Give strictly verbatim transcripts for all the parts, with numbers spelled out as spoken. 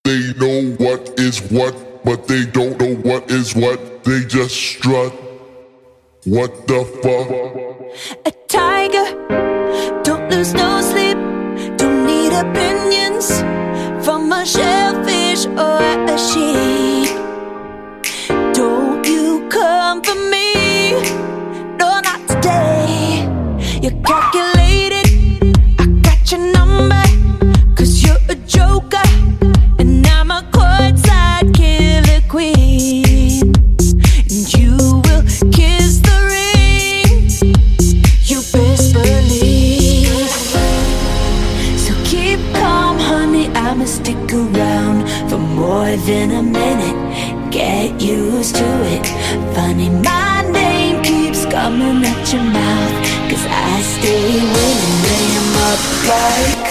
They know what is what, but they don't know what is what. They just strut. What the fuck? A tiger, don't lose no sleep. Don't need opinions from a shellfish or a sheep. Don't you come for me, no, not today. You're calculated, I got your number, cause you're a joker, and I'm a courtside killer queen. And you will kiss the ring, you best believe. So keep calm, honey, I'ma stick around for more than a minute. Get used to it. Funny, my name keeps coming at your mouth, cause I stay winning. Lay 'em up like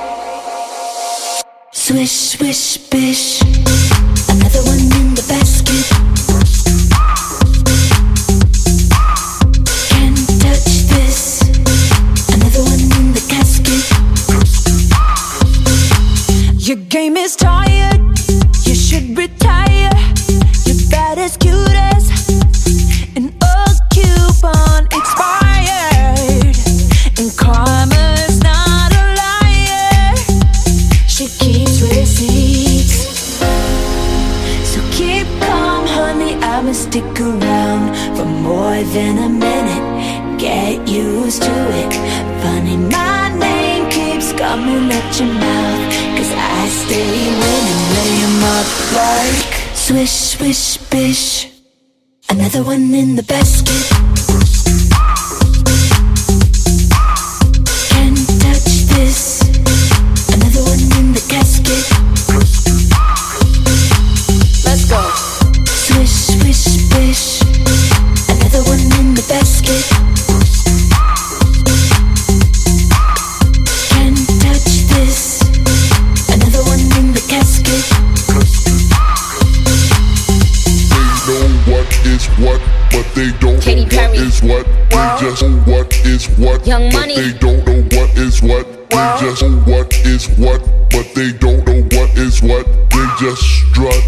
swish, swish, bish. Another one in the basket. Can't touch this. Another one in the casket. Your game is tired, you should retire. You're bad as cute as an old coupon expired. And karma's not a liar, she keeps receipts. So keep calm, honey, I'ma stick around for more than a minute. Get used to it. Funny, my name keeps coming at your mouth, cause I stay winning. Lay 'em up like swish, swish, bish. Another one in the basket. Can't touch this. Another one in the casket. Let's go. Swish, swish, bish. Another one in the basket. Can't touch this. Another one in the casket. What is what, but they don't Katy know Perry. what is what. They just know what is what, Young but Money. they don't know what is what. They just know what is what, but they don't know what is what. They just strut.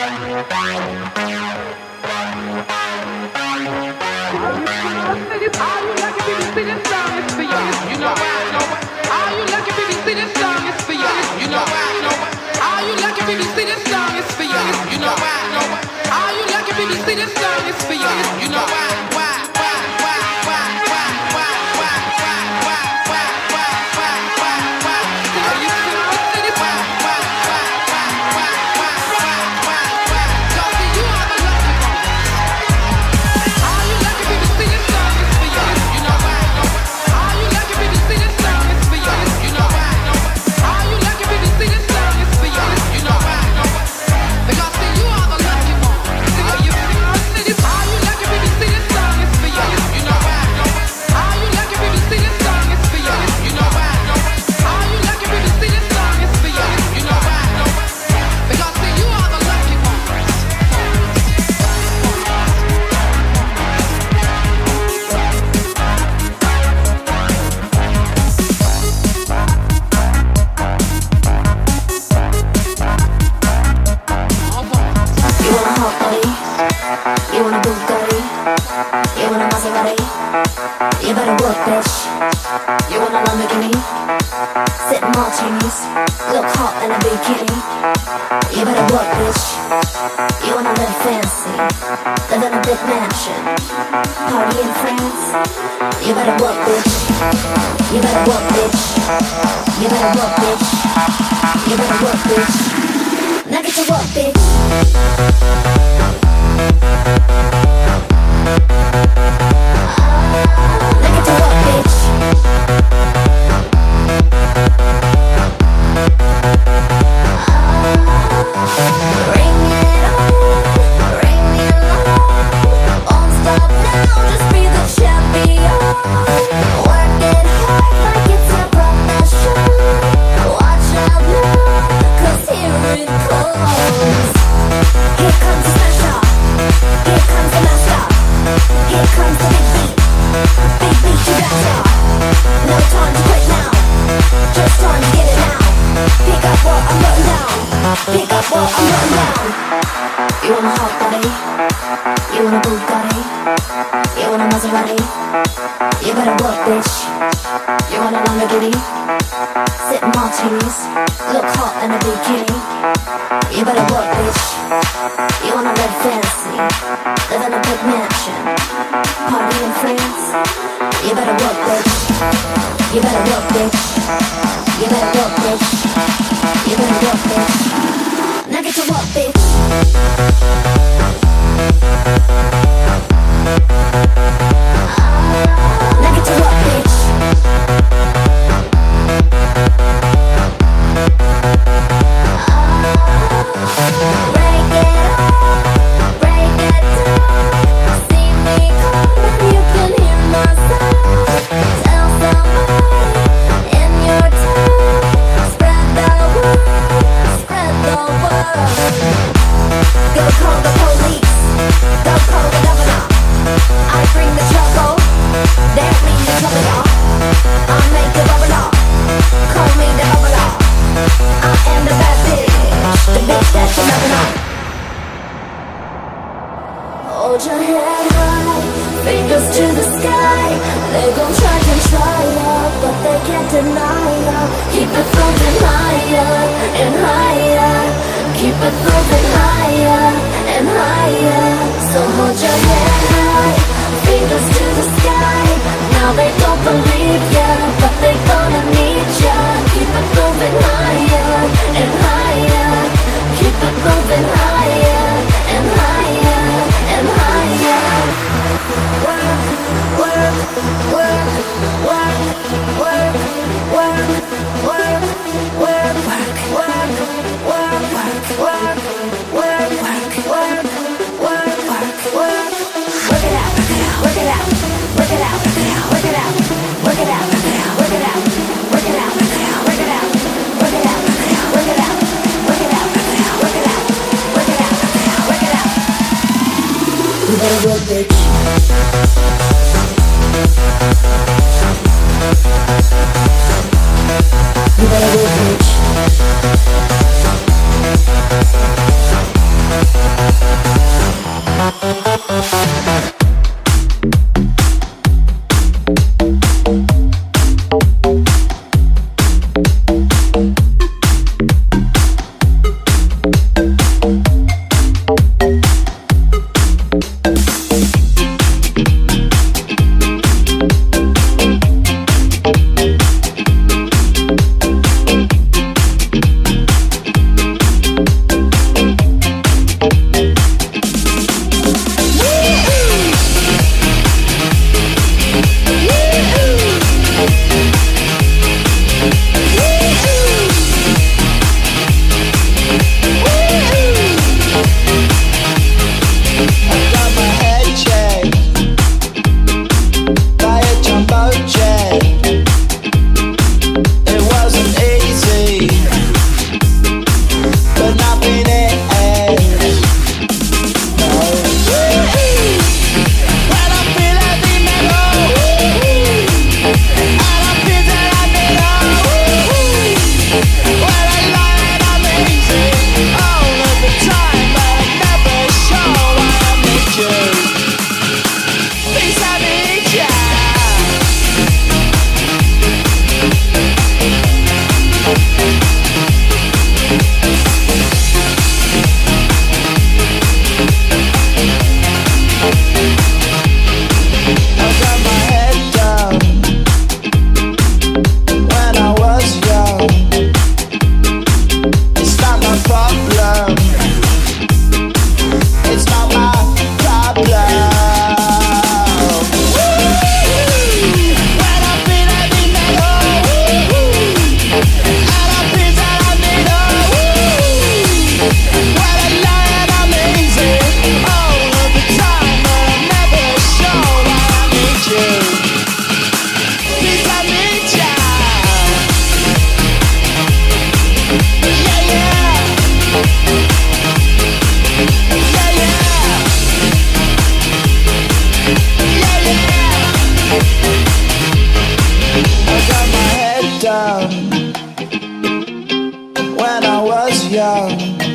Are you Maserati? You better work, bitch. You want a Lamborghini? Sitting martinis, look hot in a bikini. You better work, bitch. You wanna live fancy, live in a big mansion, party in France. You better work, bitch. You better work, bitch. You better work, bitch. You better work, bitch. Now get to work, bitch. Now get to work, bitch. Bring it on, bring it on. Won't stop now, just be the champion. Work it hard like it's a profession. Watch out now, 'cause here it comes. Here comes the smash up, here comes the master, here comes the big beat, big beat you got ya. No time to quit now, just time to get it now. Pick up what I'm putting down, pick up what I'm putting down. You want a hot body, you want a Bugatti, you want a Maserati. You better work, bitch. You want a Lamborghini, sitting martinis, look hot in a bikini. You better work, bitch. You wanna live fancy, live in a big mansion, party in France. You better work, bitch. You better work, bitch. You better work, bitch. You better work, bitch. Now get to work, bitch. Now get to work, bitch. Break it up, break it down. See me coming, you can hear my sound. Tell somebody in your town. Spread the word, spread the word. Go call the police, go call the governor. I bring the trouble, that means the trouble. I make a bubble up, call me the bubble up. I am the bad bitch, the bitch that you never know. Hold your head high, fingers to the sky. They gon' try and try ya, but they can't deny ya. Keep it floating higher and higher. Keep it floating higher and higher. So hold your head high, fingers to the sky. Now they don't believe ya, but they gonna need ya. Keep it moving higher and higher. Keep it moving higher and higher and higher. Work, work, work, work, work, work, work, work, work, work, work, work, work, work, work, work, work, work. Work it out, work it out, work it out, work it out, work it out, work it out, work it out, work it out, work it out, work it out, work it out, work it out, work it out, work it out, work it out. You better work, bitch. You better work, bitch. down when I was young.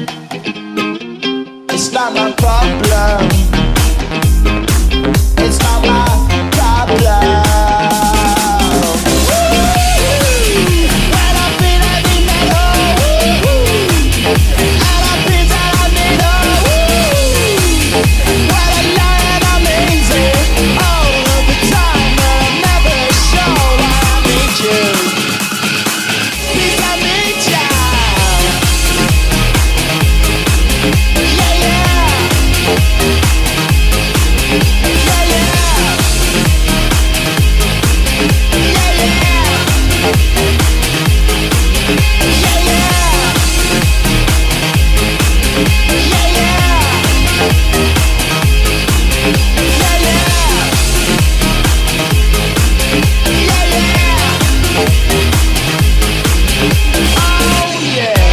It's not my problem. It's not my problem. When I feel I need that oh, and I feel that I need oh, when I lie and I'm easy all of the time, but I'm never sure why I need you. Please I need ya. Yeah, yeah. Yeah, yeah. Yeah, yeah. Yeah, yeah. Yeah, yeah. Yeah, yeah. Yeah, yeah. Oh, yeah.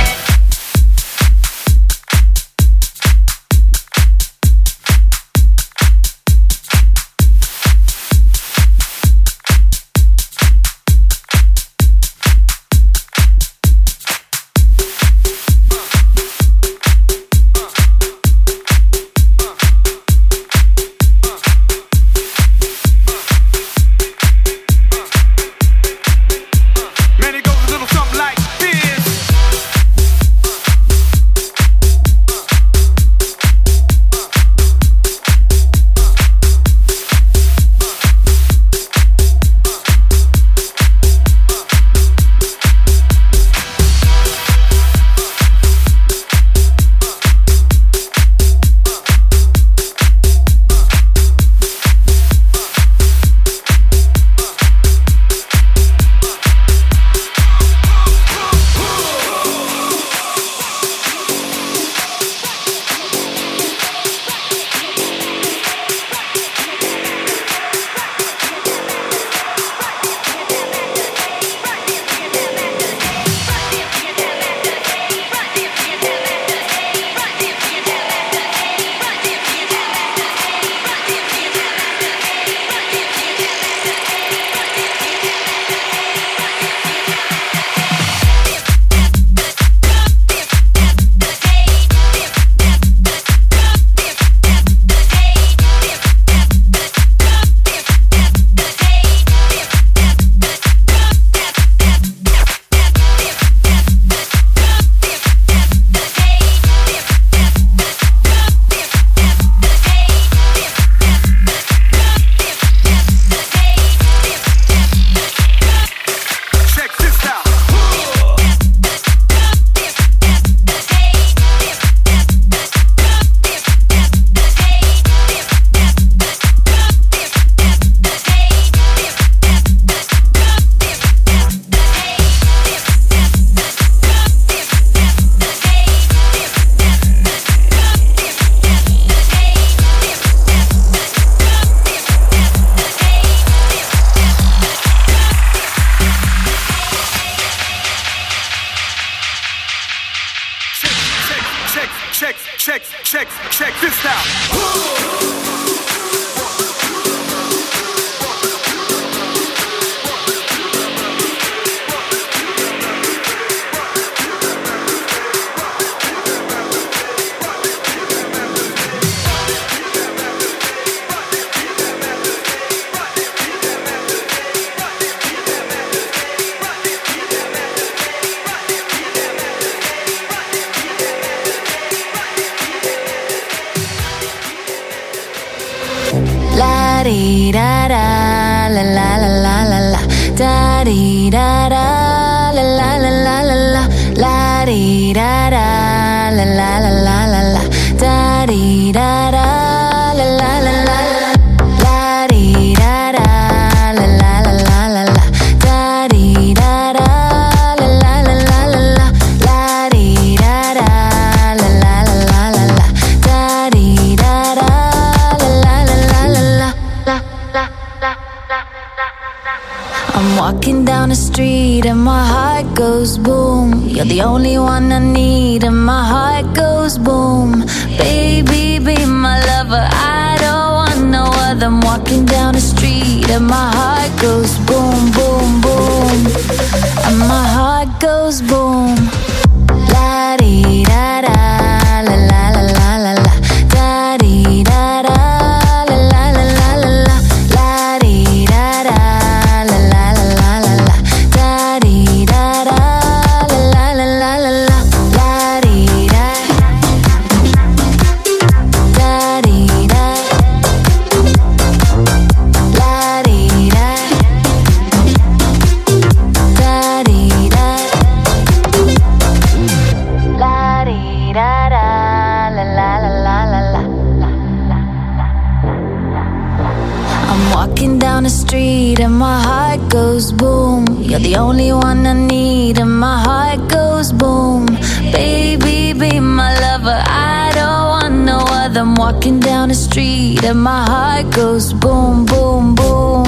Man, it goes a little something like this. Check this out. Check, check, check, check, check, check this out. La di da da, la la la la la la, da di da da, la la la la la la, la di da da, la la la la la la, da di da da, la la la la la, la di da da, la la la la la la, da di da da, la la la la la la, la di da da, la la la la la la, da di da da. I'm walking down the street and my heart goes boom. You're the only one I need and my heart goes boom. Baby, be my lover, I don't want no other. I'm walking down the street and my heart goes boom, boom, boom. And my my heart goes boom. La di da da, la la la la la la, da di da da, la la la la la la, la di da da, la la la la la la, da di da da, la la la la la la, la di da, da di da, la di da, da di da. La di da da, la la la la la la. I'm walking down the street and my heart goes boom. You're the only one I need and my heart goes boom. Baby, be my lover, I don't want no other. I'm walking down the street and my heart goes boom, boom, boom.